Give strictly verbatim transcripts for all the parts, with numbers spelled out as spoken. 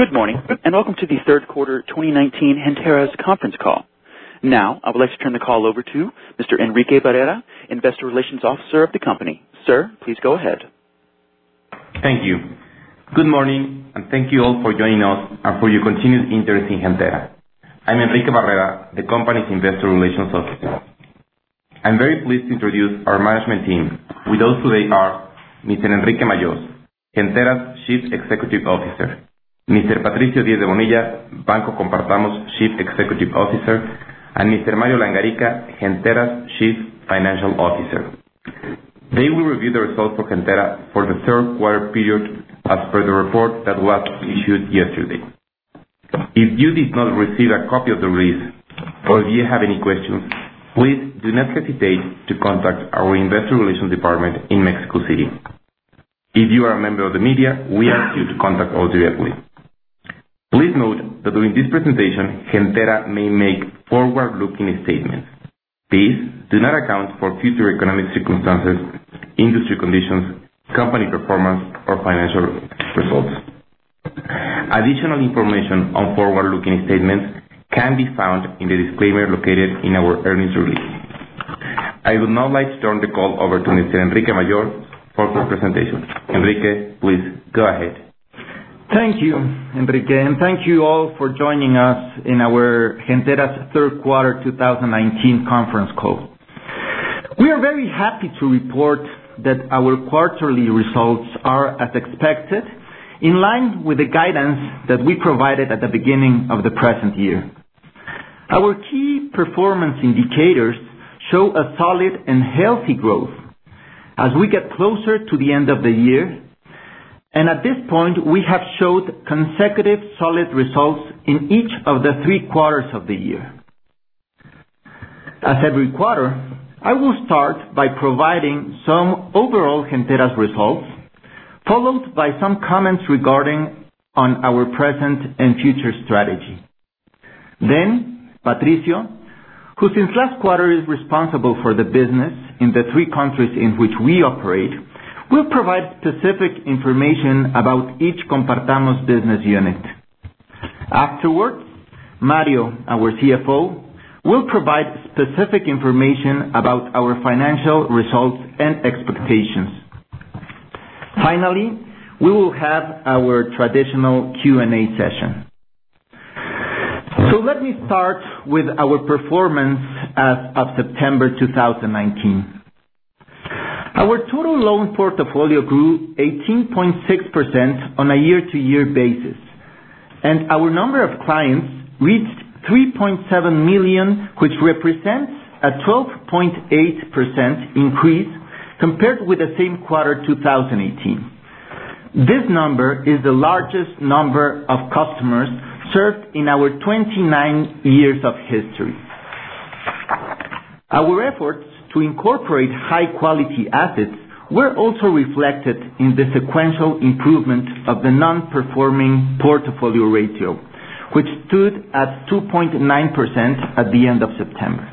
Good morning, and welcome to the third quarter twenty nineteen Gentera's conference call. Now, I would like to turn the call over to Mister Enrique Barrera, Investor Relations Officer of the company. Sir, please go ahead. Thank you. Good morning, and thank you all for joining us and for your continued interest in Gentera. I'm Enrique Barrera, the company's Investor Relations Officer. I'm very pleased to introduce our management team. With us today are Mister Enrique Majós, Gentera's Chief Executive Officer, Mister Patricio Diez de Bonilla, Banco Compartamos Chief Executive Officer, and Mister Mario Langarica, Gentera's Chief Financial Officer. They will review the results for Gentera for the third quarter period as per the report that was issued yesterday. If you did not receive a copy of the release, or if you have any questions, please do not hesitate to contact our Investor Relations Department in Mexico City. If you are a member of the media, we ask you to contact us directly. Please note that during this presentation, Gentera may make forward-looking statements. These do not account for future economic circumstances, industry conditions, company performance, or financial results. Additional information on forward-looking statements can be found in the disclaimer located in our earnings release. I would now like to turn the call over to Mister Enrique Majós for the presentation. Enrique, please go ahead. Thank you, Enrique, and thank you all for joining us in our Gentera's third quarter two thousand nineteen conference call. We are very happy to report that our quarterly results are as expected, in line with the guidance that we provided at the beginning of the present year. Our key performance indicators show a solid and healthy growth as we get closer to the end of the year. And at this point, we have showed consecutive solid results in each of the three quarters of the year. As every quarter, I will start by providing some overall Gentera's results, followed by some comments regarding on our present and future strategy. Then, Patricio, who since last quarter is responsible for the business in the three countries in which we operate, will provide specific information about each Compartamos business unit. Afterwards, Mario, our C F O, will provide specific information about our financial results and expectations. Finally, we will have our traditional Q and A session. So let me start with our performance as of September two thousand nineteen. Our total loan portfolio grew eighteen point six percent on a year-to-year basis, and our number of clients reached three point seven million, which represents a twelve point eight percent increase compared with the same quarter two thousand eighteen. This number is the largest number of customers served in our twenty-nine years of history. Our efforts to incorporate high-quality assets were also reflected in the sequential improvement of the non-performing portfolio ratio, which stood at two point nine percent at the end of September.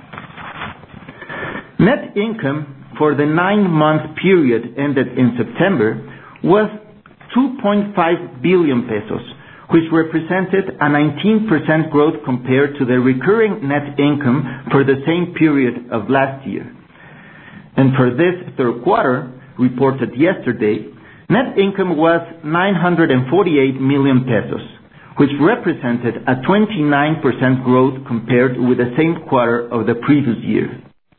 Net income for the nine-month period ended in September was two point five billion pesos, which represented a nineteen percent growth compared to the recurring net income for the same period of last year. And for this third quarter, reported yesterday, net income was nine hundred forty-eight million pesos, which represented a twenty-nine percent growth compared with the same quarter of the previous year.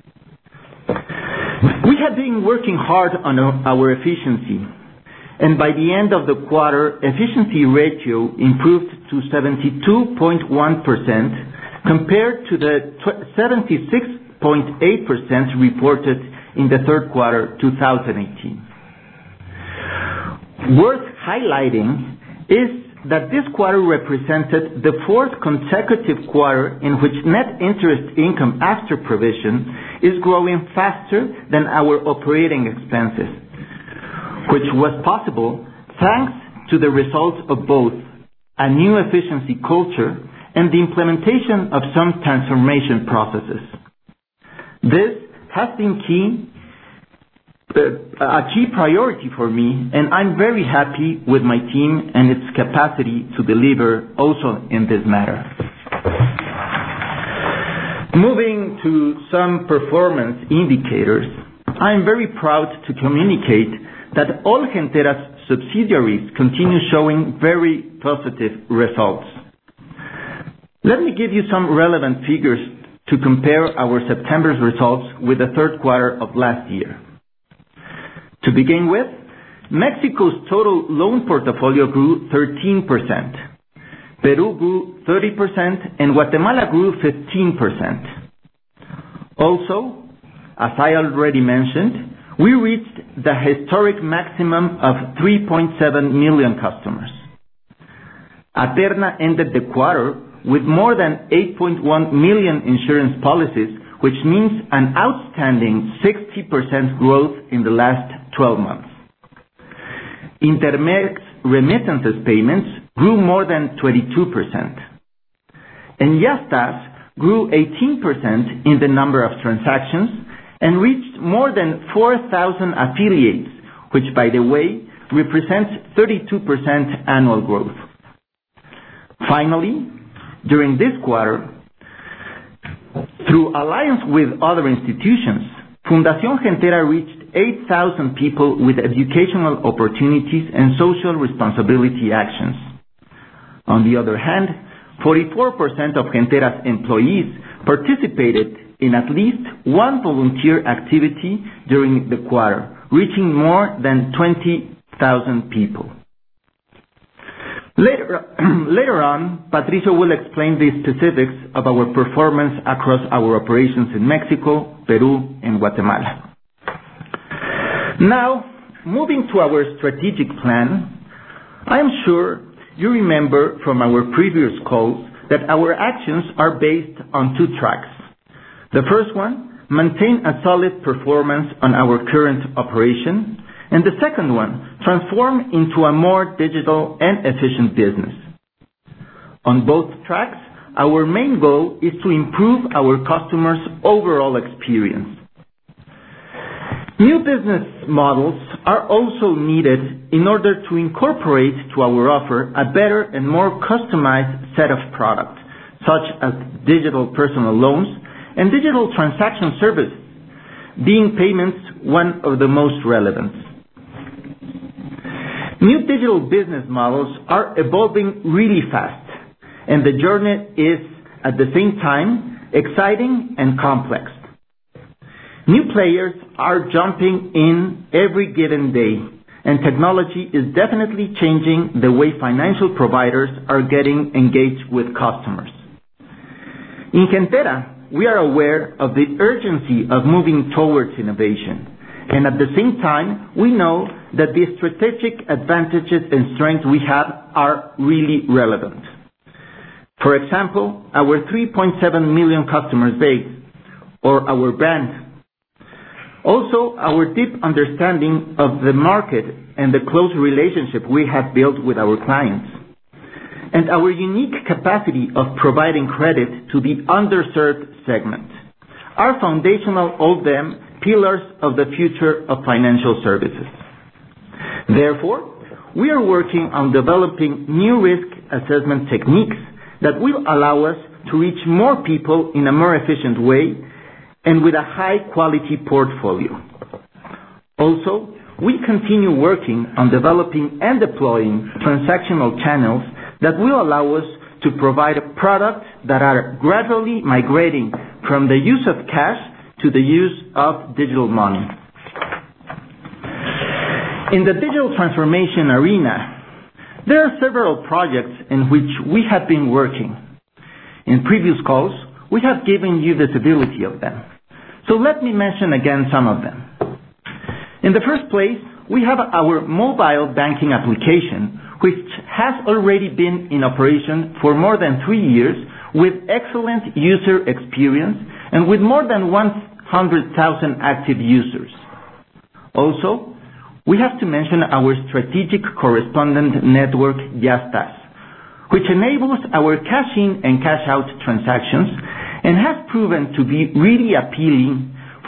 We have been working hard on our efficiency, and by the end of the quarter, efficiency ratio improved to seventy-two point one percent compared to the seventy-six point eight percent reported in the third quarter two thousand eighteen. Worth highlighting is that this quarter represented the fourth consecutive quarter in which net interest income after provision is growing faster than our operating expenses, which was possible thanks to the results of both a new efficiency culture and the implementation of some transformation processes. This has been key a key priority for me, and I'm very happy with my team and its capacity to deliver also in this matter. Moving to some performance indicators, I'm very proud to communicate that all Gentera's subsidiaries continue showing very positive results. Let me give you some relevant figures to compare our September's results with the third quarter of last year. To begin with, Mexico's total loan portfolio grew thirteen percent. Peru grew thirty percent and Guatemala grew fifteen percent. Also, as I already mentioned, we reached the historic maximum of three point seven million customers. Aterna ended the quarter with more than eight point one million insurance policies, which means an outstanding sixty percent growth in the last twelve months. Intermex remittances payments grew more than twenty-two percent. And Yastás grew eighteen percent in the number of transactions and reached more than four thousand affiliates, which, by the way, represents thirty-two percent annual growth. Finally, during this quarter, through alliance with other institutions, Fundación Gentera reached eight thousand people with educational opportunities and social responsibility actions. On the other hand, forty-four percent of Gentera's employees participated in at least one volunteer activity during the quarter, reaching more than twenty thousand people. Later, later on, Patricio will explain the specifics of our performance across our operations in Mexico, Peru, and Guatemala. Now, moving to our strategic plan, I am sure you remember from our previous calls that our actions are based on two tracks. The first one, maintain a solid performance on our current operation, and the second one, transform into a more digital and efficient business. On both tracks, our main goal is to improve our customers' overall experience. New business models are also needed in order to incorporate to our offer a better and more customized set of products, such as digital personal loans and digital transaction services, being payments one of the most relevant. New digital business models are evolving really fast, and the journey is, at the same time, exciting and complex. New players are jumping in every given day, and technology is definitely changing the way financial providers are getting engaged with customers. In Gentera, we are aware of the urgency of moving towards innovation, and at the same time, we know that the strategic advantages and strengths we have are really relevant. For example, our three point seven million customers base, or our brand. Also, our deep understanding of the market and the close relationship we have built with our clients. And our unique capacity of providing credit to the underserved segment are foundational, all of them, pillars of the future of financial services. Therefore, we are working on developing new risk assessment techniques that will allow us to reach more people in a more efficient way and with a high-quality portfolio. Also, we continue working on developing and deploying transactional channels that will allow us to provide products that are gradually migrating from the use of cash to the use of digital money. In the digital transformation arena, there are several projects in which we have been working. In previous calls, we have given you visibility of them. So let me mention again some of them. In the first place, we have our mobile banking application, which has already been in operation for more than three years with excellent user experience and with more than one hundred thousand active users. Also, we have to mention our strategic correspondent network, Yastás, which enables our cash-in and cash-out transactions and has proven to be really appealing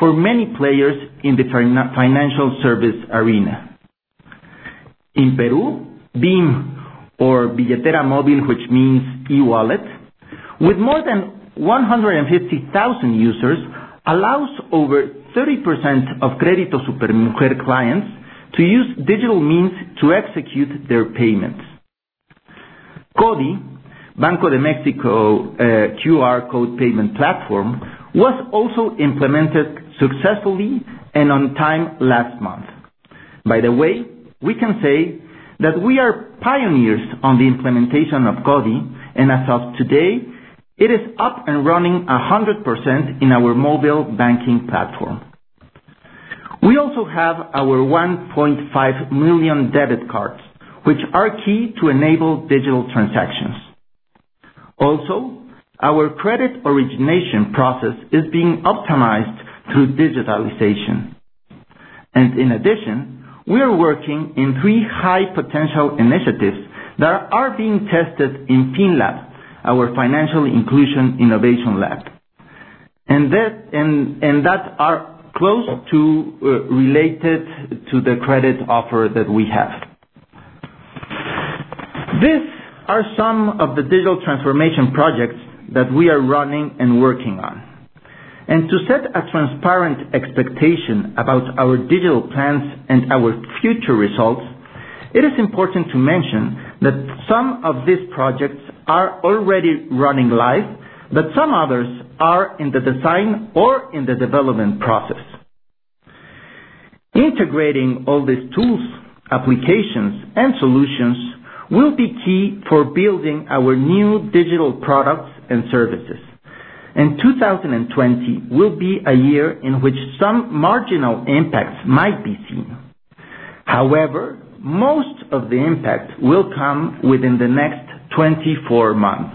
for many players in the financial service arena. In Peru, B I M, or Billetera Móvil, which means e-wallet, with more than one hundred fifty thousand users, allows over thirty percent of Crédito Supermujer clients to use digital means to execute their payments. CoDi, Banco de Mexico uh, Q R code payment platform, was also implemented successfully and on time last month. By the way, we can say that we are pioneers on the implementation of CoDi, and as of today, it is up and running one hundred percent in our mobile banking platform. We also have our one point five million debit cards, which are key to enable digital transactions. Also, our credit origination process is being optimized through digitalization. And in addition, we are working in three high-potential initiatives that are being tested in FinLab, our Financial Inclusion Innovation Lab, and that, and, and that are close to uh, related to the credit offer that we have. These are some of the digital transformation projects that we are running and working on. And to set a transparent expectation about our digital plans and our future results, it is important to mention that some of these projects are already running live, but some others are in the design or in the development process. Integrating all these tools, applications, and solutions will be key for building our new digital products and services. And two thousand twenty will be a year in which some marginal impacts might be seen. However, most of the impact will come within the next twenty-four months.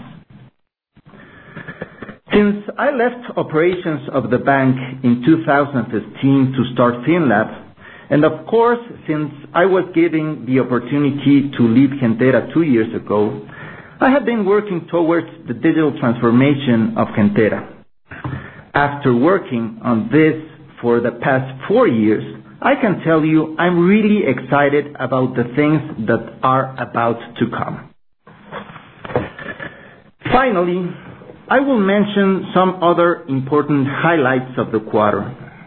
Since I left operations of the bank in two thousand fifteen to start FinLab, and of course, since I was given the opportunity to lead Gentera two years ago, I have been working towards the digital transformation of Gentera. After working on this for the past four years, I can tell you I'm really excited about the things that are about to come. Finally, I will mention some other important highlights of the quarter.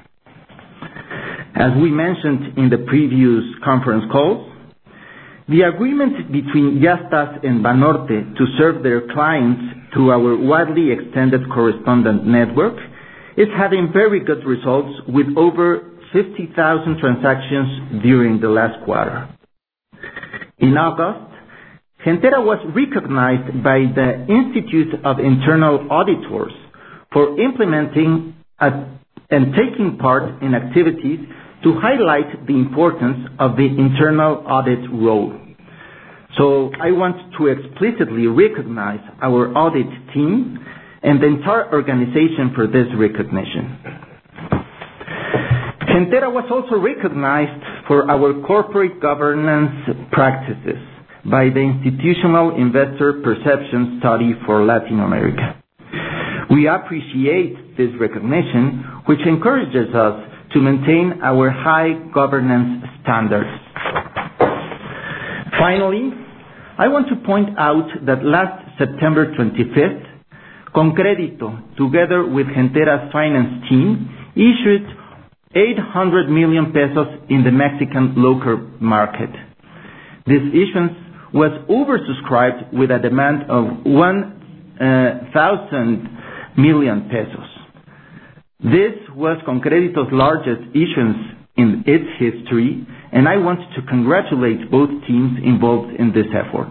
As we mentioned in the previous conference calls, the agreement between Yastas and Banorte to serve their clients through our widely extended correspondent network is having very good results with over fifty thousand transactions during the last quarter. In August, Gentera was recognized by the Institute of Internal Auditors for implementing a, and taking part in activities to highlight the importance of the internal audit role. So I want to explicitly recognize our audit team and the entire organization for this recognition. Gentera was also recognized for our corporate governance practices by the Institutional Investor Perception Study for Latin America. We appreciate this recognition, which encourages us to maintain our high governance standards. Finally, I want to point out that last September twenty-fifth, ConCrédito, together with Gentera's finance team, issued eight hundred million pesos in the Mexican local market. This issuance was oversubscribed with a demand of one thousand million pesos. This was ConCrédito's largest issuance in its history, and I want to congratulate both teams involved in this effort.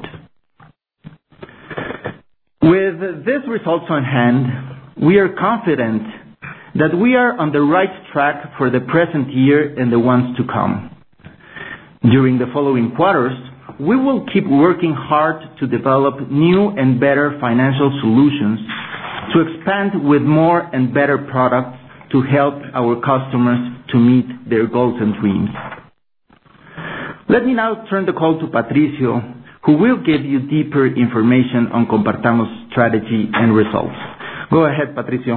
With these results on hand, we are confident that we are on the right track for the present year and the ones to come. During the following quarters, we will keep working hard to develop new and better financial solutions, to expand with more and better products to help our customers to meet their goals and dreams. Let me now turn the call to Patricio, who will give you deeper information on Compartamos strategy and results. Go ahead, Patricio.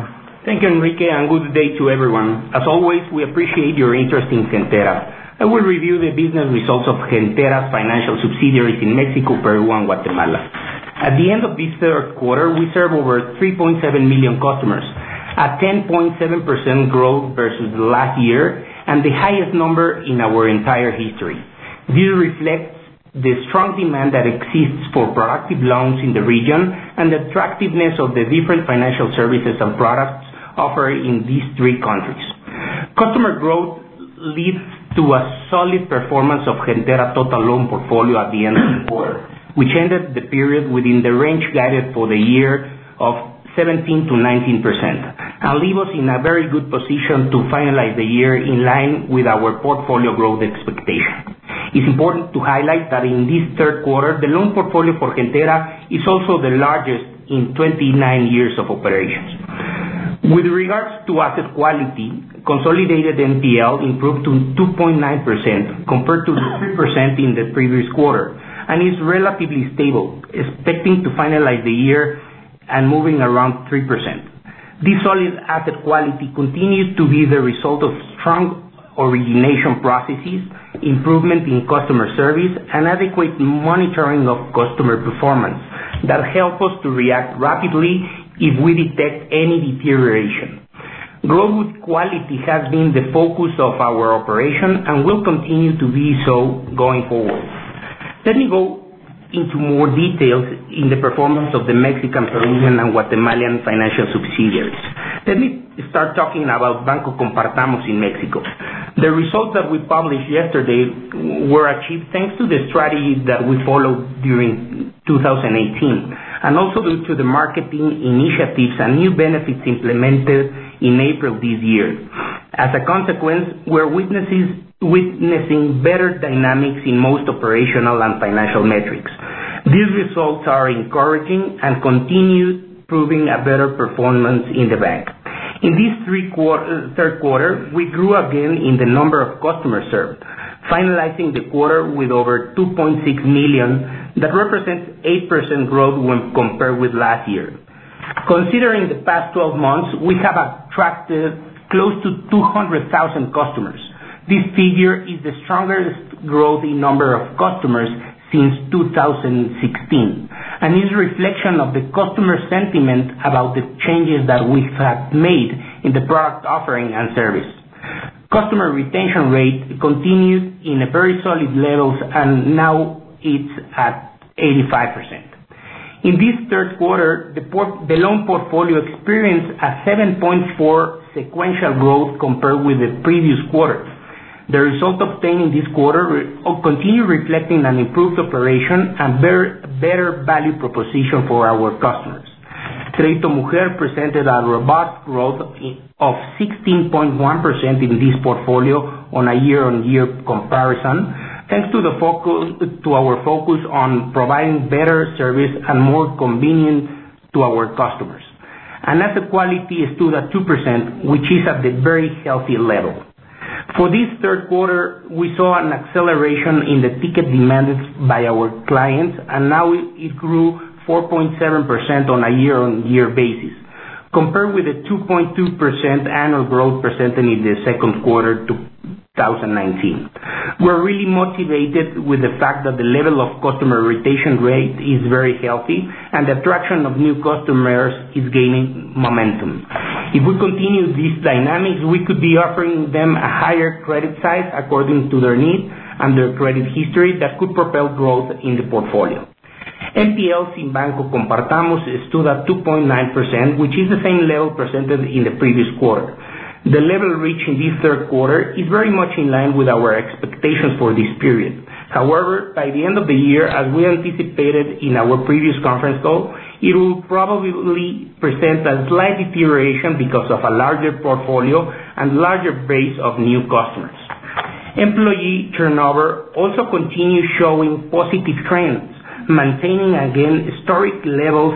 Thank you, Enrique, and good day to everyone. As always, we appreciate your interest in Gentera. I will review the business results of Gentera's financial subsidiaries in Mexico, Peru, and Guatemala. At the end of this third quarter, we serve over three point seven million customers, a ten point seven percent growth versus last year, and the highest number in our entire history. This reflects the strong demand that exists for productive loans in the region and the attractiveness of the different financial services and products offered in these three countries. Customer growth leads to a solid performance of Gentera total loan portfolio at the end of the quarter, which ended the period within the range guided for the year of seventeen to nineteen percent, and leave us in a very good position to finalize the year in line with our portfolio growth expectation. It's important to highlight that in this third quarter, the loan portfolio for Gentera is also the largest in twenty-nine years of operations. With regards to asset quality, consolidated N P L improved to two point nine percent compared to the three percent in the previous quarter, and is relatively stable, expecting to finalize the year and moving around three percent. This solid asset quality continues to be the result of strong origination processes, improvement in customer service, and adequate monitoring of customer performance that help us to react rapidly if we detect any deterioration. Growth with quality has been the focus of our operation and will continue to be so going forward. Let me go into more details in the performance of the Mexican, Peruvian, and Guatemalan financial subsidiaries. Let me start talking about Banco Compartamos in Mexico. The results that we published yesterday were achieved thanks to the strategy that we followed during two thousand eighteen, and also due to the marketing initiatives and new benefits implemented in April this year. As a consequence, we're witnesses witnessing better dynamics in most operational and financial metrics. These results are encouraging and continue proving a better performance in the bank. In this three quarter, third quarter, we grew again in the number of customers served, finalizing the quarter with over two point six million, that represents eight percent growth when compared with last year. Considering the past twelve months, we have attracted close to two hundred thousand customers. This figure is the strongest growth in number of customers since two thousand sixteen, and is a reflection of the customer sentiment about the changes that we have made in the product offering and service. Customer retention rate continued in a very solid levels, and now it's at eighty-five percent. In this third quarter, the, port, the loan portfolio experienced a seven point four sequential growth compared with the previous quarter. The result obtained in this quarter re- continue reflecting an improved operation and better, better value proposition for our customers. Crédito Mujer presented a robust growth of sixteen point one percent in this portfolio on a year-on-year comparison, thanks to the focus to our focus on providing better service and more convenient to our customers. And asset quality stood at two percent, which is at the very healthy level. For this third quarter, we saw an acceleration in the ticket demanded by our clients, and now it grew four point seven percent on a year-on-year basis, compared with the two point two percent annual growth presented in the second quarter two thousand nineteen. We're really motivated with the fact that the level of customer retention rate is very healthy, and the attraction of new customers is gaining momentum. If we continue these dynamics, we could be offering them a higher credit size according to their need and their credit history that could propel growth in the portfolio. N P Ls in Banco Compartamos stood at two point nine percent, which is the same level presented in the previous quarter. The level reached in this third quarter is very much in line with our expectations for this period. However, by the end of the year, as we anticipated in our previous conference call, it will probably present a slight deterioration because of a larger portfolio and larger base of new customers. Employee turnover also continues showing positive trends, maintaining again historic levels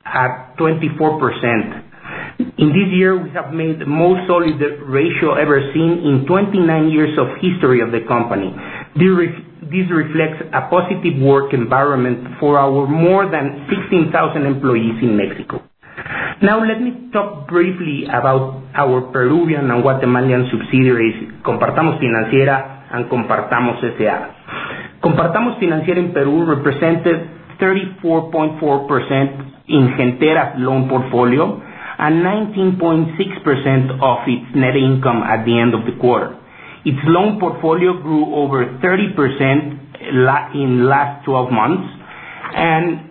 at twenty-four percent. In this year, we have made the most solid ratio ever seen in twenty-nine years of history of the company. This, re- this reflects a positive work environment for our more than sixteen thousand employees in Mexico. Now let me talk briefly about our Peruvian and Guatemalan subsidiaries, Compartamos Financiera and Compartamos S A Compartamos Financiera in Peru represented thirty-four point four percent in Gentera's loan portfolio and nineteen point six percent of its net income at the end of the quarter. Its loan portfolio grew over thirty percent in last twelve months and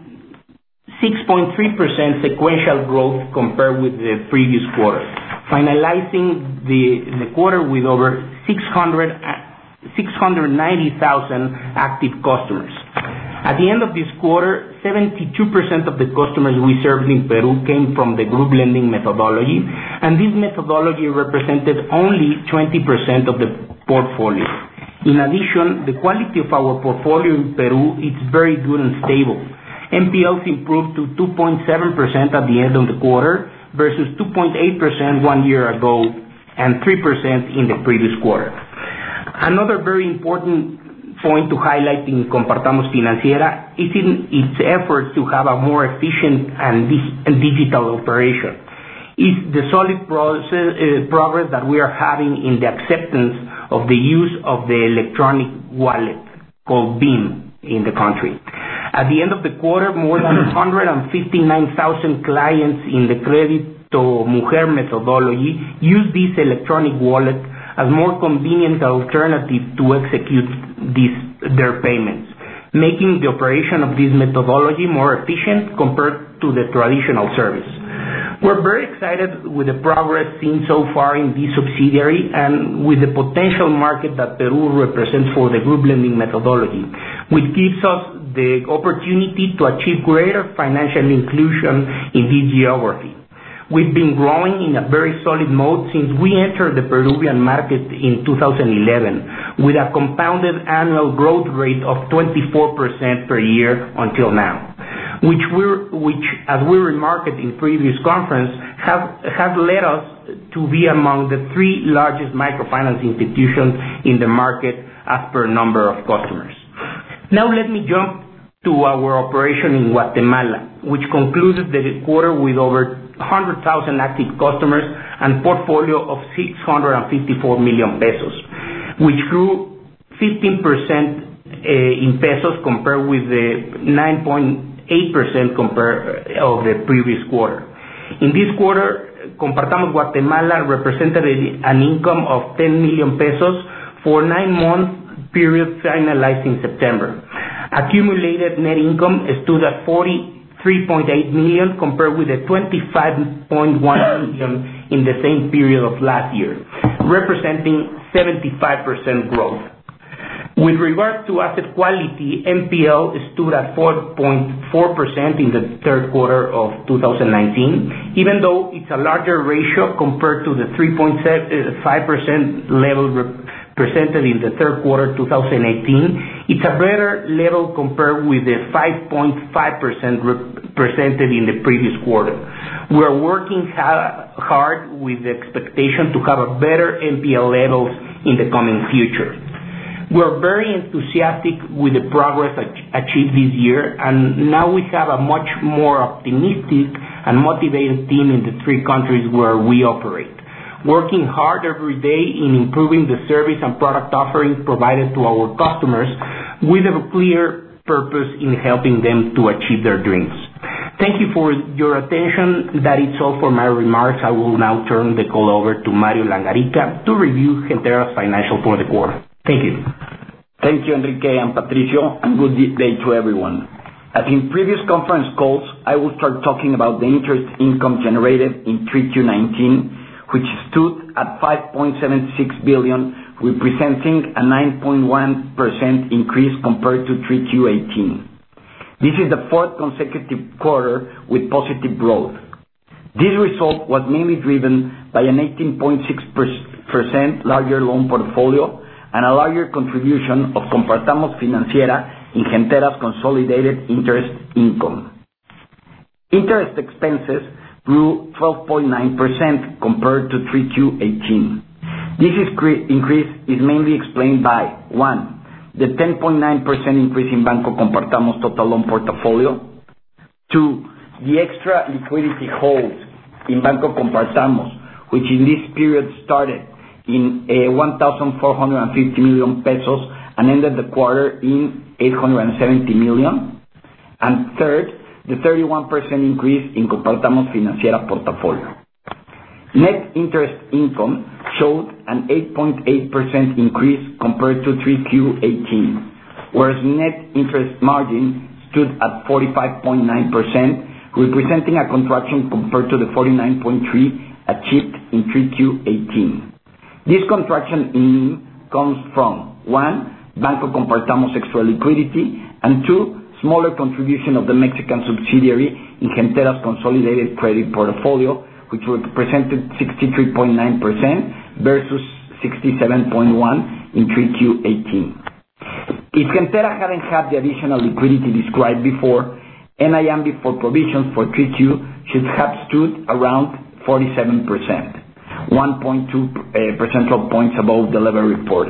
six point three percent sequential growth compared with the previous quarter, finalizing the, the quarter with over six hundred, six hundred ninety thousand active customers. At the end of this quarter, seventy-two percent of the customers we served in Peru came from the group lending methodology, and this methodology represented only twenty percent of the portfolio. In addition, the quality of our portfolio in Peru is very good and stable. N P Ls improved to two point seven percent at the end of the quarter versus two point eight percent one year ago and three percent in the previous quarter. Another very important point to highlight in Compartamos Financiera is in its efforts to have a more efficient and, dig- and digital operation. Is the solid process, uh, progress that we are having in the acceptance of the use of the electronic wallet called B I M in the country. At the end of the quarter, more than one hundred fifty-nine thousand clients in the Crédito Mujer methodology use this electronic wallet as more convenient alternative to execute these, their payments, making the operation of this methodology more efficient compared to the traditional service. We're very excited with the progress seen so far in this subsidiary and with the potential market that Peru represents for the group lending methodology, which gives us the opportunity to achieve greater financial inclusion in this geography. We've been growing in a very solid mode since we entered the Peruvian market in two thousand eleven, with a compounded annual growth rate of twenty-four percent per year until now, which, we're, which as we remarked in previous conference, have, has led us to be among the three largest microfinance institutions in the market as per number of customers. Now let me jump to our operation in Guatemala, which concluded the quarter with over one hundred thousand active customers and portfolio of six hundred fifty-four million pesos, which grew fifteen percent uh, in pesos compared with the nine point eight percent compare of the previous quarter. In this quarter, Compartamos Guatemala represented an income of ten million pesos for nine month period finalized in September. Accumulated net income stood at forty-three point eight million compared with the twenty-five point one million in the same period of last year, representing seventy-five percent growth. With regard to asset quality, N P L stood at four point four percent in the third quarter of two thousand nineteen, even though it's a larger ratio compared to the three point five percent level presented in the third quarter two thousand eighteen. It's a better level compared with the five point five percent presented in the previous quarter. We are working ha- hard with the expectation to have a better N P L levels in the coming future. We're very enthusiastic with the progress ach- achieved this year, and now we have a much more optimistic and motivated team in the three countries where we operate, working hard every day in improving the service and product offerings provided to our customers with a clear purpose in helping them to achieve their dreams. Thank you for your attention. That is all for my remarks. I will now turn the call over to Mario Langarica to review Gentera's financial for the quarter. Thank you. Thank you, Enrique and Patricio, and good day to everyone. As in previous conference calls, I will start talking about the interest income generated in three Q nineteen, which stood at five point seven six billion, representing a nine point one percent increase compared to three Q eighteen. This is the fourth consecutive quarter with positive growth. This result was mainly driven by an eighteen point six percent larger loan portfolio and a larger contribution of Compartamos Financiera in Gentera's consolidated interest income. Interest expenses grew twelve point nine percent compared to three Q eighteen. This increase is mainly explained by, one, the ten point nine percent increase in Banco Compartamos total loan portfolio, two, the extra liquidity holds in Banco Compartamos, which in this period started in uh, one thousand four hundred fifty million pesos and ended the quarter in eight hundred seventy million. And third, the thirty-one percent increase in Compartamos Financiera portfolio. Net interest income showed an eight point eight percent increase compared to three Q eighteen, whereas net interest margin stood at forty-five point nine percent, representing a contraction compared to the forty-nine point three percent achieved in three Q eighteen. This contraction in N I M comes from, one, Banco Compartamos extra liquidity, and two, smaller contribution of the Mexican subsidiary in Gentera's consolidated credit portfolio, which represented sixty-three point nine percent versus sixty-seven point one percent in three Q eighteen. If Gentera hadn't had the additional liquidity described before, N I M before provisions for three Q should have stood around forty-seven percent, one point two uh, percentage points above the level reported.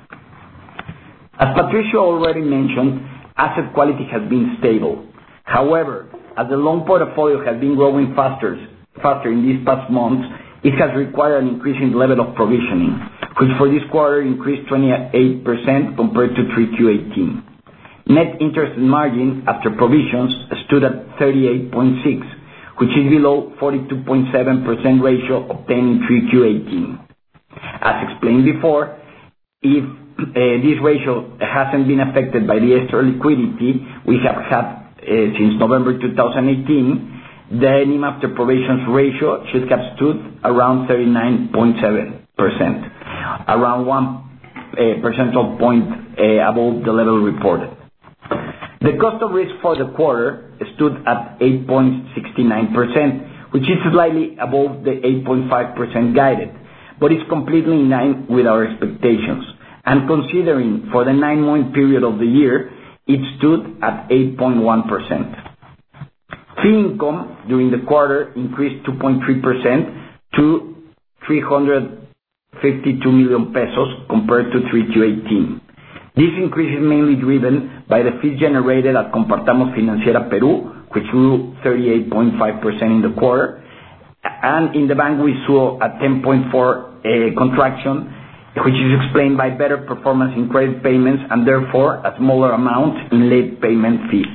As Patricio already mentioned, asset quality has been stable. However, as the loan portfolio has been growing faster, faster in these past months, it has required an increasing level of provisioning, which for this quarter increased twenty-eight percent compared to three Q eighteen. Net interest margin after provisions stood at thirty-eight point six, which is below forty-two point seven percent ratio obtained in three Q eighteen. As explained before, if uh, this ratio hasn't been affected by the extra liquidity we have had uh, since November two thousand eighteen, the N I M after provisions ratio should have stood around thirty-nine point seven percent, around one uh, percentage point uh, above the level reported. The cost of risk for the quarter stood at eight point six nine percent, which is slightly above the eight point five percent guided, but is completely in line with our expectations. And considering for the nine-month period of the year, it stood at eight point one percent. Fee income during the quarter increased two point three percent to three hundred fifty-two million pesos compared to three Q eighteen. This increase is mainly driven by the fees generated at Compartamos Financiera Peru, which grew thirty-eight point five percent in the quarter, and in the bank we saw a ten point four percent uh, contraction, which is explained by better performance in credit payments and therefore a smaller amount in late payment fees.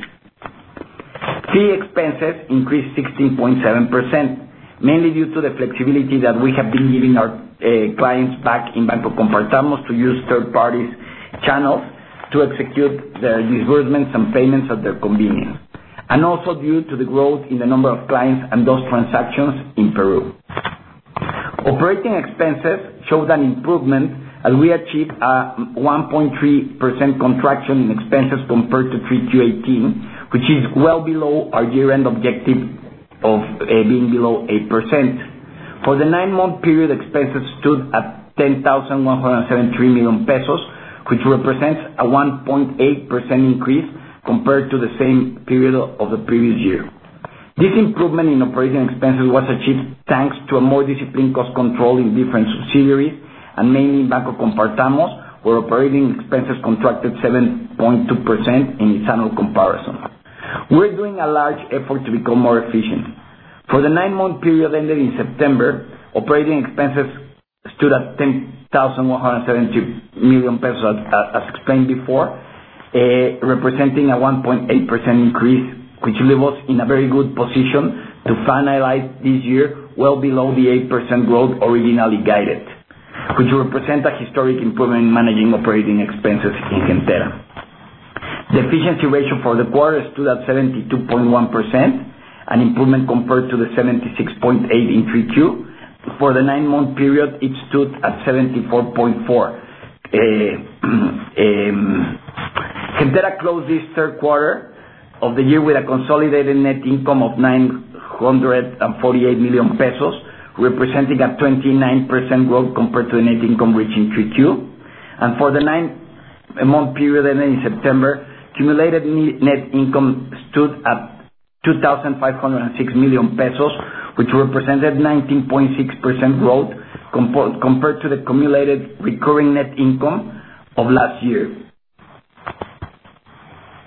Fee expenses increased sixteen point seven percent, mainly due to the flexibility that we have been giving our uh, clients back in Banco Compartamos to use third parties channels to execute their disbursements and payments at their convenience, and also due to the growth in the number of clients and those transactions in Peru. Operating expenses showed an improvement as we achieved a one point three percent contraction in expenses compared to three Q eighteen, which is well below our year-end objective of uh, being below eight percent. For the nine-month period, expenses stood at ten thousand one hundred seventy-three million pesos, which represents a one point eight percent increase compared to the same period of the previous year. This improvement in operating expenses was achieved thanks to a more disciplined cost control in different subsidiaries, and mainly in Banco Compartamos, where operating expenses contracted seven point two percent in its annual comparison. We're doing a large effort to become more efficient. For the nine-month period ended in September, operating expenses stood at ten thousand one hundred seventy million pesos, as, as explained before, uh, representing a one point eight percent increase, which leaves us in a very good position to finalize this year well below the eight percent growth originally guided, which represents a historic improvement in managing operating expenses in Gentera. The efficiency ratio for the quarter stood at seventy-two point one percent, an improvement compared to the seventy-six point eight in three Q. For the nine-month period, it stood at seventy-four point four. Uh, um, Gentera closed this third quarter of the year with a consolidated net income of nine hundred forty-eight million pesos, representing a twenty-nine percent growth compared to the net income reached in three Q. And for the nine-month period ending in September, cumulated net income stood at two thousand five hundred six million pesos, which represented nineteen point six percent growth comp- compared to the cumulated recurring net income of last year.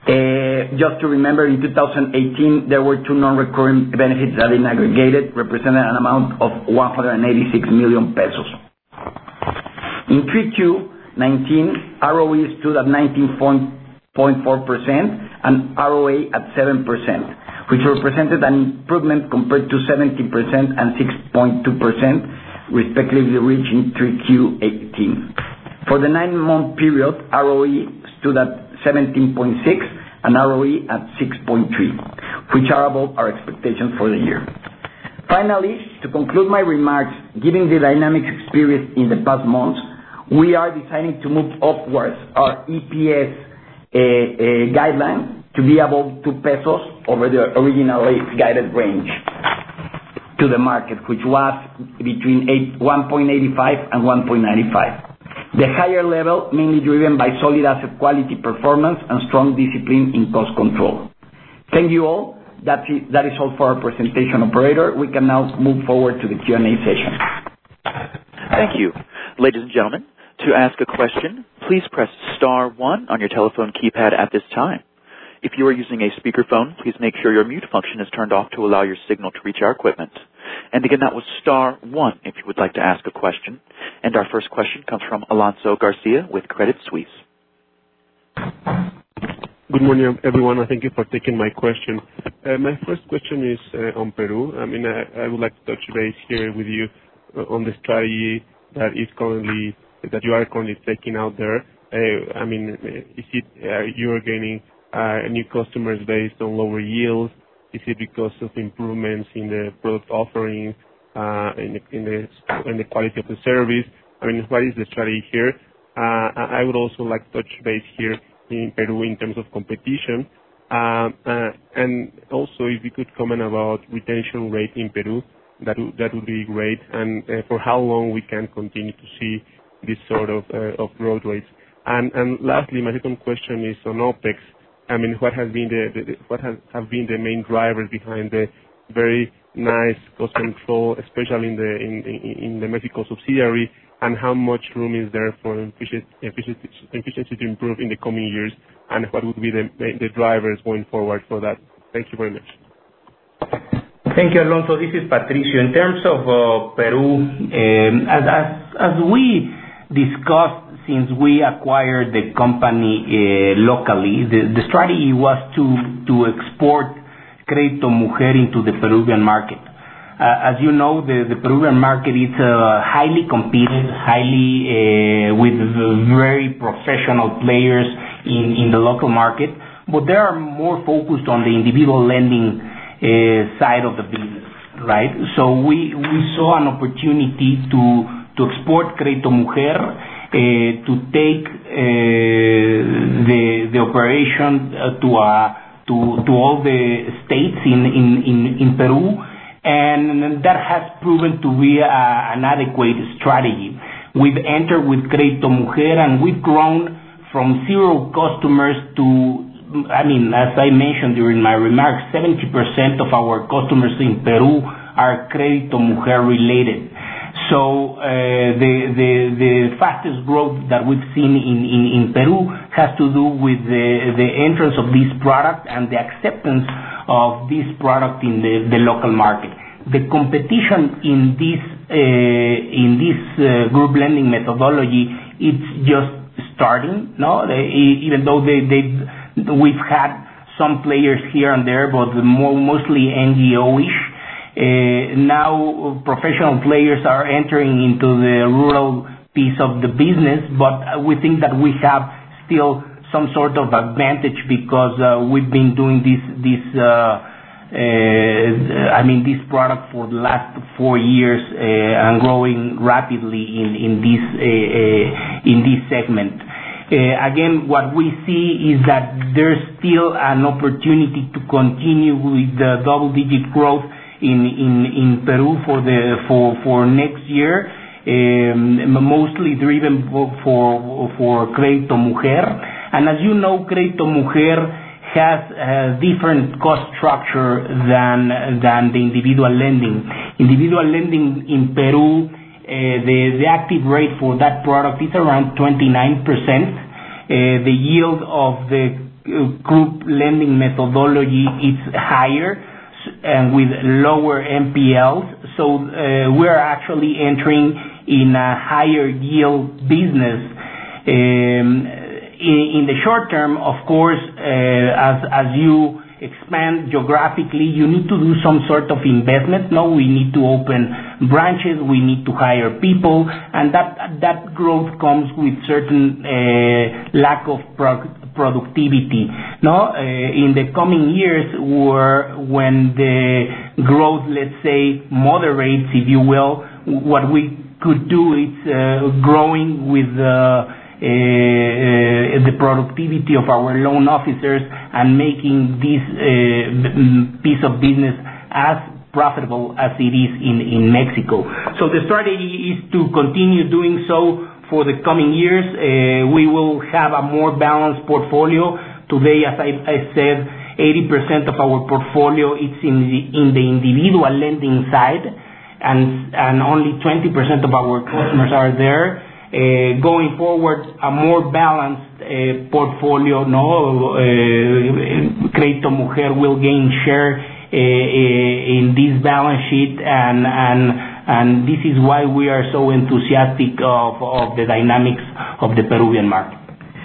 Uh, just to remember, in two thousand eighteen, there were two non-recurring benefits that in aggregated represented an amount of one hundred eighty-six million pesos. In three Q nineteen, R O E stood at nineteen point four percent and R O A at seven percent, which represented an improvement compared to seventeen percent and six point two percent, respectively reached in three Q eighteen. For the nine-month period, R O E stood at seventeen point six and R O E at six point three, which are above our expectations for the year. Finally, to conclude my remarks, given the dynamics experienced in the past months, we are deciding to move upwards our E P S uh, uh, guideline to be above two pesos over the originally guided range to the market, which was between one point eight five and one point nine five. The higher level mainly driven by solid asset quality performance and strong discipline in cost control. Thank you all. That is, that is all for our presentation, operator. We can now move forward to the Q and A session. Thank you. Ladies and gentlemen, to ask a question, please press star one on your telephone keypad at this time. If you are using a speakerphone, please make sure your mute function is turned off to allow your signal to reach our equipment. And again, that was star one if you would like to ask a question. And our first question comes from Alonso Garcia with Credit Suisse. Good morning, everyone, and thank you for taking my question. Uh, my first question is uh, on Peru. I mean, I, I would like to touch base here with you uh, on the strategy that is currently that you are currently taking out there. Uh, I mean, is it uh, you are gaining uh, new customers based on lower yields? Is it because of improvements in the product offering, uh, in, the, in the in the quality of the service? I mean, what is the strategy here? Uh, I would also like to touch base here in Peru in terms of competition, uh, uh, and also if you could comment about retention rate in Peru, that would that would be great, and uh, for how long we can continue to see this sort of uh, of growth rates. And and lastly, my second question is on OPEX. I mean, what has been the, the what has have been the main drivers behind the very nice cost control, especially in the in, in, in the Mexico subsidiary, and how much room is there for efficiency, efficiency, efficiency to improve in the coming years, and what would be the the drivers going forward for that? Thank you very much. Thank you, Alonso. This is Patricio. In terms of uh, Peru, um, as, as as we discussed since we acquired the company uh, locally, the, the strategy was to, to export Crédito Mujer into the Peruvian market. Uh, as you know, the, the Peruvian market is uh, highly competed, highly uh, with very professional players in, in the local market, but they are more focused on the individual lending uh, side of the business, right? So we, we saw an opportunity to, to export Crédito Mujer, Uh, to take uh, the the operation uh, to uh, to to all the states in in in, in Peru, and that has proven to be a, an adequate strategy. We've entered with Crédito Mujer, and we've grown from zero customers to, I mean, as I mentioned during my remarks, seventy percent of our customers in Peru are Crédito Mujer related. So uh, the, the the fastest growth that we've seen in, in, in Peru has to do with the, the entrance of this product and the acceptance of this product in the, the local market. The competition in this uh, in this uh, group lending methodology, it's just starting. No, they, even though they they we've had some players here and there, but more, mostly N G O-ish. Uh, now professional players are entering into the rural piece of the business, but we think that we have still some sort of advantage because uh, we've been doing this this uh, uh, I mean this product for the last four years uh, and growing rapidly in in this uh, uh, in this segment. Uh, again, what we see is that there's still an opportunity to continue with the double-digit growth in in in Peru for the for for next year, um, mostly driven for for, for Crédito Mujer. And as you know, Crédito Mujer has a different cost structure than than the individual lending. Individual lending in Peru, uh, the the active rate for that product is around twenty-nine percent. Uh, the yield of the group lending methodology is higher and with lower N P Ls. So uh, we're actually entering in a higher yield business. Um, in, in the short term, of course, uh, as, as you expand geographically, you need to do some sort of investment. No, we need to open branches, we need to hire people, and that that growth comes with certain uh, lack of pro productivity. No, uh, in the coming years, where when the growth, let's say, moderates, if you will, what we could do is uh, growing with uh, Uh, uh, the productivity of our loan officers and making this uh, piece of business as profitable as it is in, in Mexico. So the strategy is to continue doing so for the coming years. Uh, we will have a more balanced portfolio. Today, as I, I said, eighty percent of our portfolio is in the, in the individual lending side, and, and only twenty percent of our customers are there. Uh, going forward, a more balanced uh, portfolio, no, uh, Crédito Mujer will gain share uh, uh, in this balance sheet, and and and this is why we are so enthusiastic of of the dynamics of the Peruvian market.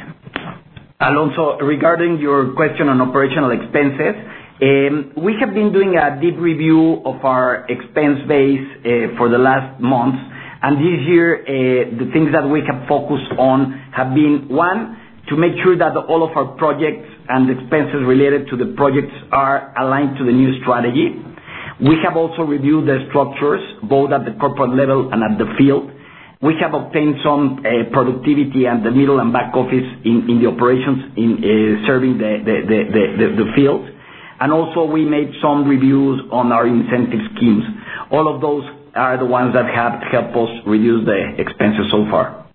Alonso, regarding your question on operational expenses, um, we have been doing a deep review of our expense base uh, for the last months. And this year, uh, the things that we have focused on have been, one, to make sure that all of our projects and expenses related to the projects are aligned to the new strategy. We have also reviewed the structures, both at the corporate level and at the field. We have obtained some uh, productivity at the middle and back office in, in the operations in uh, serving the, the, the, the, the field. And also we made some reviews on our incentive schemes. All of those are the ones that have helped us reduce the expenses so far.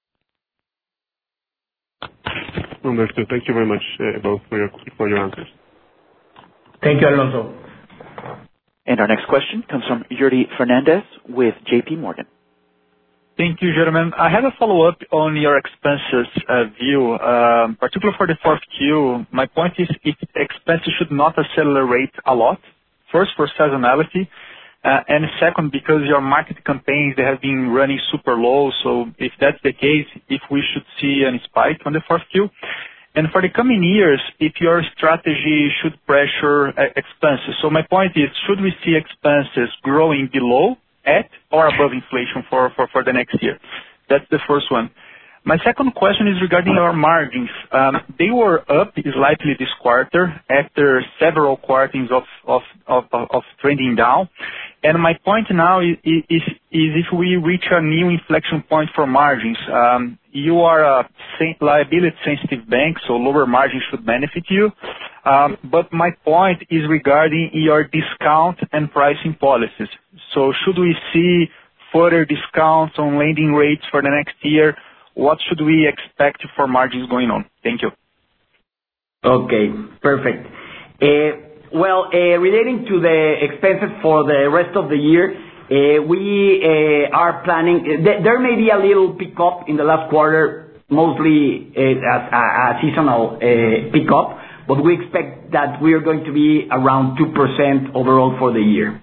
Understood. Thank you very much, uh, both, for your, for your answers. Thank you, Alonso. And our next question comes from Yuri Fernandez with J P Morgan. Thank you, gentlemen. I have a follow-up on your expenses uh, view, um, particularly for the fourth Q. My point is if expenses should not accelerate a lot, first for seasonality, Uh, and second, because your market campaigns, they have been running super low. So if that's the case, if we should see a spike on the fourth Q. And for the coming years, if your strategy should pressure uh, expenses. So my point is, should we see expenses growing below, at, or above inflation for, for, for the next year? That's the first one. My second question is regarding our margins. Um, they were up slightly this quarter after several quarters of, of, of, of trending down. And my point now is, is, is if we reach a new inflection point for margins, um, you are a liability-sensitive bank, so lower margins should benefit you. Um, but my point is regarding your discount and pricing policies. So should we see further discounts on lending rates for the next year? What should we expect for margins going on? Thank you. Okay, perfect. Uh, well, uh, relating to the expenses for the rest of the year, uh, we uh, are planning, th there may be a little pickup in the last quarter, mostly uh, as a, a seasonal uh, pickup, but we expect that we are going to be around two percent overall for the year.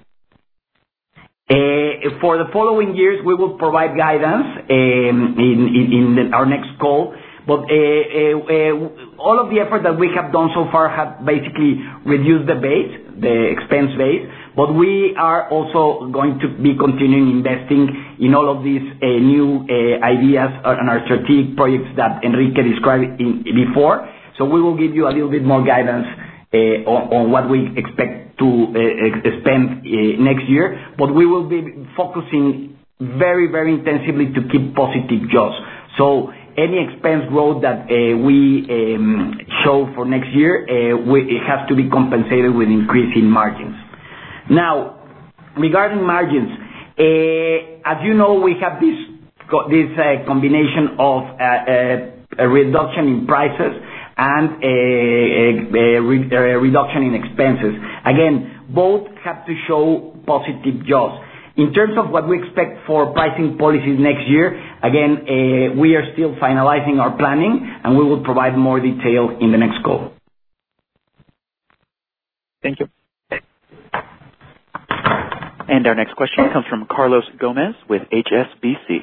Uh, for the following years, we will provide guidance um, in, in, in our next call. But uh, uh, uh, all of the effort that we have done so far have basically reduced the base, the expense base. But we are also going to be continuing investing in all of these uh, new uh, ideas and our strategic projects that Enrique described in, before. So we will give you a little bit more guidance Uh, on, on what we expect to uh, spend uh, next year, but we will be focusing very, very intensively to keep positive jaws. So any expense growth that uh, we um, show for next year, uh, we, it has to be compensated with increase in margins. Now, regarding margins, uh, as you know, we have this this uh, combination of uh, uh, a reduction in prices and a, a, a, re, a reduction in expenses. Again, both have to show positive jaws. In terms of what we expect for pricing policies next year, again, uh, we are still finalizing our planning, and we will provide more detail in the next call. Thank you. And our next question comes from Carlos Gomez with H S B C.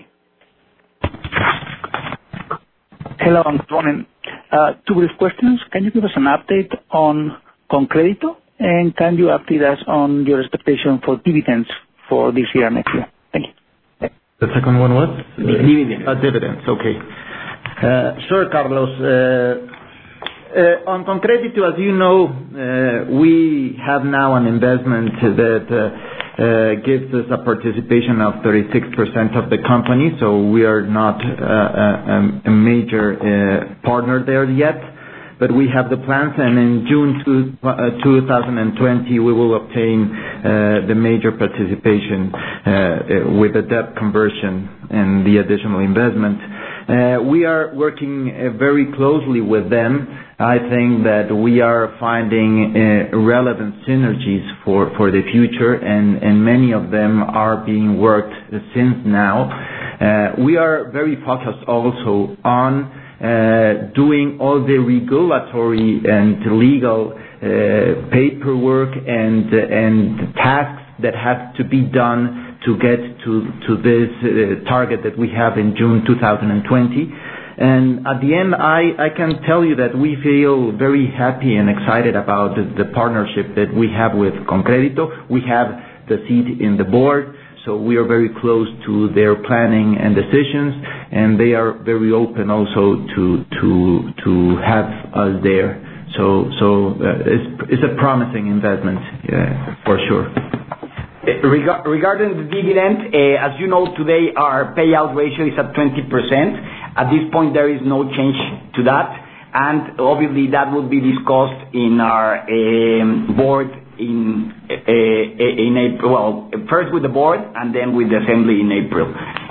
Hello, Antonio. Uh, two brief questions. Can you give us an update on ConCrédito? And can you update us on your expectation for dividends for this year and next year? Thank you. The second one was? Dividends. Uh, dividends, okay. Uh, sure, Carlos. Uh, uh, on ConCrédito, as you know, uh, we have now an investment that uh, uh, gives us a participation of thirty-six percent of the company, so we are not uh, a, a major uh, partner there yet. But we have the plans, and in June two, uh, two thousand twenty, we will obtain uh, the major participation uh, with the debt conversion and the additional investment. Uh, we are working uh, very closely with them. I think that we are finding uh, relevant synergies for, for the future, and, and many of them are being worked since now. Uh, we are very focused also on Uh, doing all the regulatory and legal uh, paperwork and uh, and tasks that have to be done to get to to this uh, target that we have in June two thousand twenty. And at the end, I, I can tell you that we feel very happy and excited about the, the partnership that we have with ConCrédito. We have the seat in the board, so we are very close to their planning and decisions, and they are very open also to to to have us there. So so uh, it's it's a promising investment, yeah, for sure. Reg- regarding the dividend, uh, as you know, today our payout ratio is at twenty percent. At this point, there is no change to that, and obviously that will be discussed in our um, board in uh, in April. Well, first with the board and then with the assembly in April.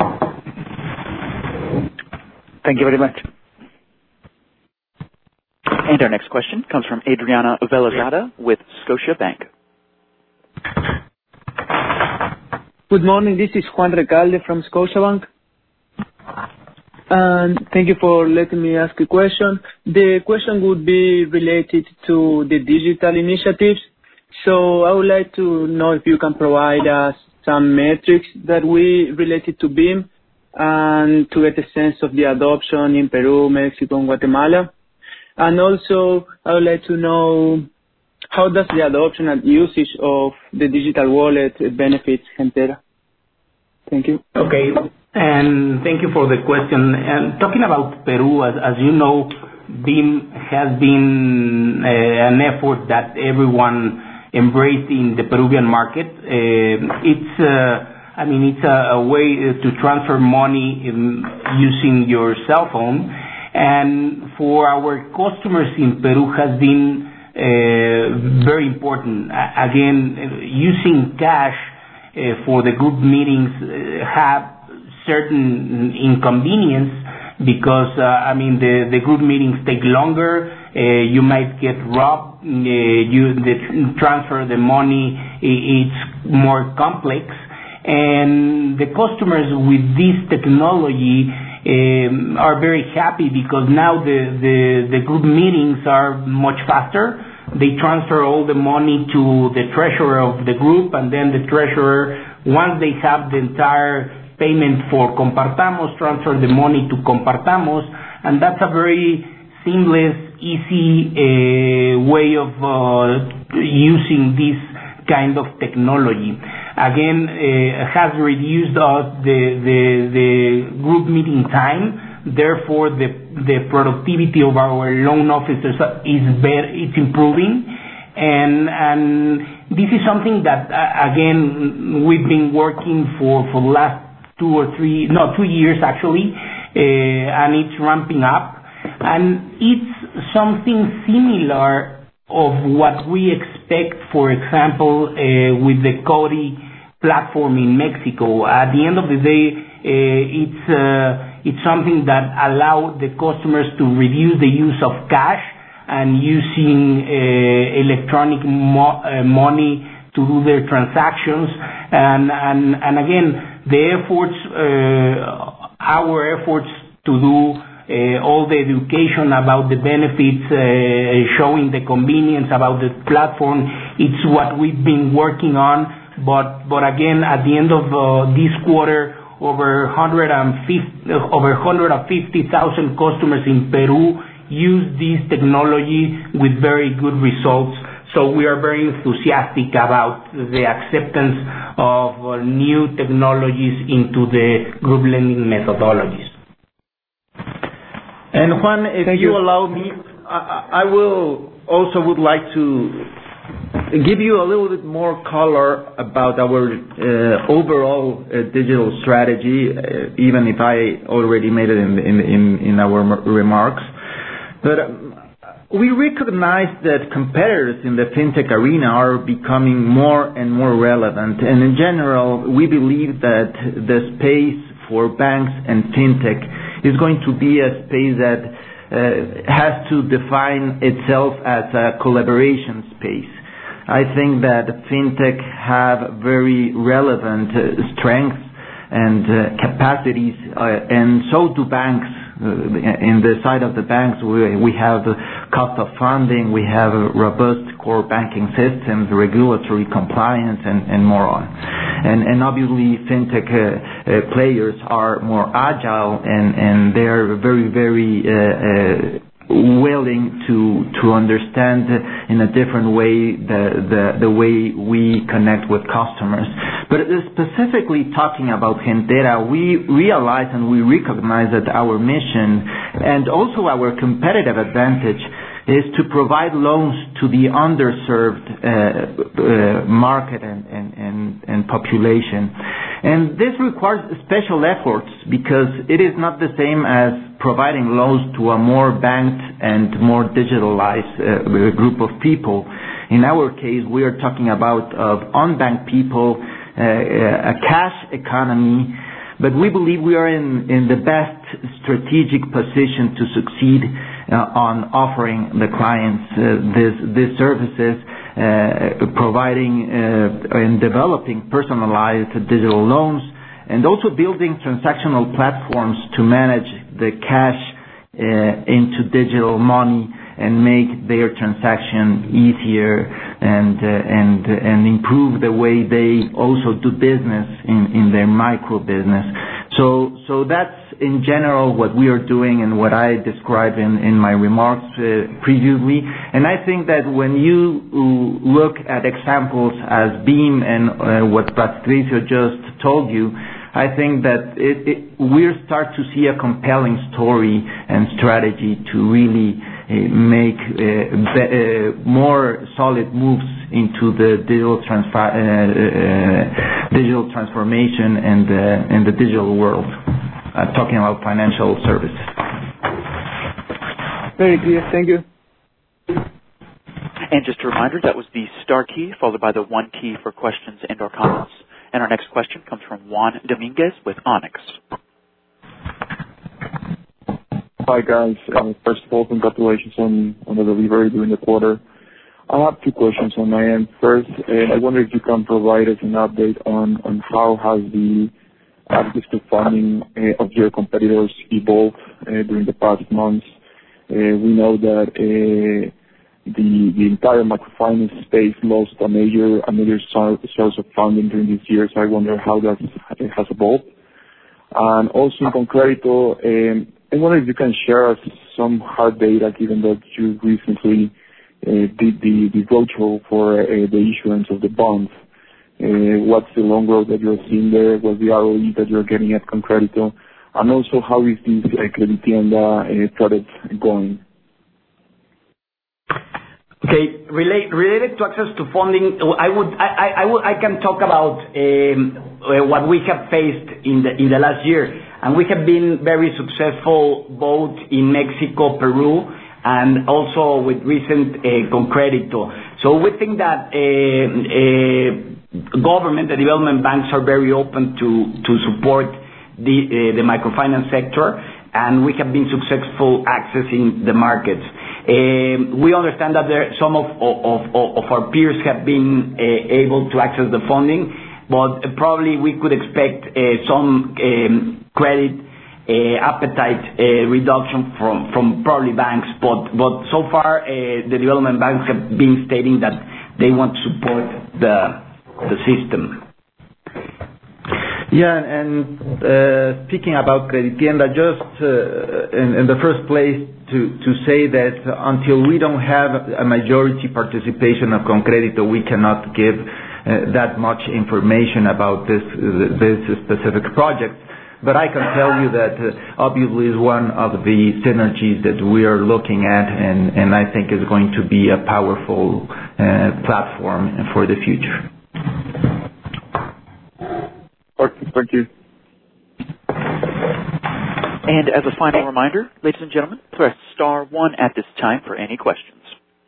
Thank you very much. And our next question comes from Adriana Velazada with Scotiabank. Good morning. This is Juan Recalde from Scotiabank. And thank you for letting me ask a question. The question would be related to the digital initiatives. So I would like to know if you can provide us some metrics that we related to B I M and to get a sense of the adoption in Peru, Mexico, and Guatemala. And also, I would like to know how does the adoption and usage of the digital wallet benefit Gentera? Thank you. Okay, and thank you for the question. And talking about Peru, as, as you know, B I M has been uh, an effort that everyone embraced in the Peruvian market. Uh, it's, uh, I mean, it's a, a way to transfer money in, using your cell phone, and for our customers in Peru has been uh, very important. Uh, again, using cash uh, for the group meetings uh, have certain inconvenience because, uh, I mean, the, the group meetings take longer. Uh, you might get robbed. Uh, you the transfer the money. It's more complex, and the customers with this technology um, are very happy because now the, the the group meetings are much faster. They transfer all the money to the treasurer of the group, and then the treasurer, once they have the entire payment for Compartamos, transfer the money to Compartamos, and that's a very seamless, easy uh, way of uh, using this kind of technology. Again, uh, has reduced uh, the, the the group meeting time. Therefore, the the productivity of our loan officers is better, it's improving, and and this is something that uh, again we've been working for for the last two or three no two years actually, uh, and it's ramping up. And it's something similar of what we expect, for example, uh, with the CODI platform in Mexico. At the end of the day, uh, it's uh, it's something that allows the customers to reduce the use of cash and using uh, electronic mo- uh, money to do their transactions. And and, and again, the efforts, uh, our efforts to do Uh, all the education about the benefits, uh, showing the convenience about the platform It's what we've been working on, but but again, at the end of uh, this quarter, over one hundred fifty over one hundred fifty thousand customers in Peru use this technology with very good results. So we are very enthusiastic about the acceptance of uh, new technologies into the group lending methodologies. And Juan, if Thank you, you allow me, I, I will also would like to give you a little bit more color about our uh, overall uh, digital strategy, uh, even if I already made it in in, in, in our remarks. But um, we recognize that competitors in the fintech arena are becoming more and more relevant. And in general, we believe that the space for banks and fintech is going to be a space that uh, has to define itself as a collaboration space. I think that fintech have very relevant uh, strengths and uh, capacities, uh, and so do banks. Uh, in the side of the banks, we, we have cost of funding, we have robust core banking systems, regulatory compliance, and, and more on. And, and obviously, fintech uh, uh, players are more agile, and, and they are very, very uh, uh, willing to to understand in a different way the, the the way we connect with customers. But specifically talking about Gentera, we realize and we recognize that our mission and also our competitive advantage is to provide loans to the underserved uh, uh, market and, and, and, and population. And this requires special efforts because it is not the same as providing loans to a more banked and more digitalized uh, group of people. In our case, we are talking about of unbanked people, uh, a cash economy, but we believe we are in, in the best strategic position to succeed uh, on offering the clients uh, this, these services, uh, providing uh, and developing personalized digital loans, and also building transactional platforms to manage the cash uh, into digital money and make their transaction easier and uh, and and improve the way they also do business in, in their micro business. So so that's in general what we are doing and what I described in, in my remarks uh, previously. And I think that when you look at examples as Beam and uh, what Patricio just told you, I think that it, it, we'll start to see a compelling story and strategy to really uh, make uh, be, uh, more solid moves into the digital, transfer, uh, uh, digital transformation and uh, in the digital world. Uh, talking about financial services. Very clear. Thank you. And just a reminder, that was the star key followed by the one key for questions and or comments. And our next question comes from Juan Dominguez with Onyx. Hi, guys. Uh, first of all, congratulations on, on the delivery during the quarter. I have two questions on my end. First, uh, I wonder if you can provide us an update on, on how has the access to funding uh, of your competitors evolved uh, during the past months. Uh, we know that uh, the the entire microfinance space lost a major a major source of funding during this year. So I wonder how that has evolved. And also in Concredito, um, I wonder if you can share us some hard data, given that you recently uh, did the the roadshow for uh, the issuance of the bonds. Uh, what's the loan growth that you're seeing there? What's the R O E that you're getting at Concredito? And also, how is this uh, Creditienda uh, product going? Okay, relate, related to access to funding, I would, I, I, I, would, I can talk about um, uh, what we have faced in the in the last year, and we have been very successful both in Mexico, Peru, and also with recent uh, Concredito. So we think that uh, uh, government, the development banks are very open to, to support the, uh, the microfinance sector, and we have been successful accessing the markets. Uh, we understand that there, some of, of, of, of our peers have been uh, able to access the funding, but probably we could expect uh, some um, credit uh, appetite uh, reduction from, from probably banks, but, but so far uh, the development banks have been stating that they want to support the the system. Yeah, and uh, speaking about Creditienda, just uh, in, in the first place to, to say that until we don't have a majority participation of Concredito, we cannot give uh, that much information about this this specific project. But I can tell you that uh, obviously is one of the synergies that we are looking at, and, and I think is going to be a powerful uh, platform for the future. Thank you. And as a final reminder, ladies and gentlemen, press star one at this time for any questions.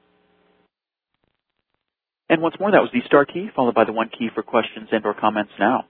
And once more, that was the star key, followed by the one key for questions and or comments now.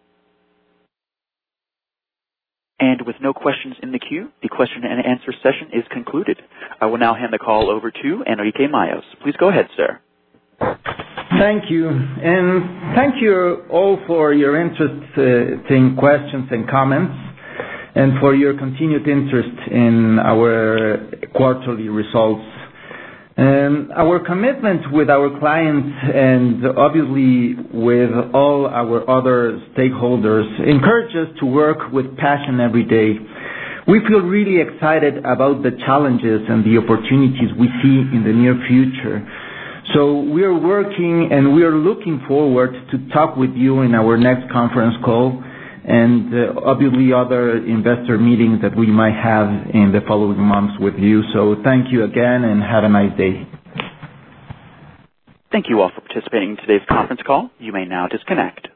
And with no questions in the queue, the question and answer session is concluded. I will now hand the call over to Enrique Mayos. Please go ahead, sir. Thank you. And thank you all for your interesting questions and comments, and for your continued interest in our quarterly results. Um, our commitment with our clients and obviously with all our other stakeholders encourage us to work with passion every day. We feel really excited about the challenges and the opportunities we see in the near future. So we are working and we are looking forward to talk with you in our next conference call, and uh, obviously other investor meetings that we might have in the following months with you. So thank you again and have a nice day. Thank you all for participating in today's conference call. You may now disconnect.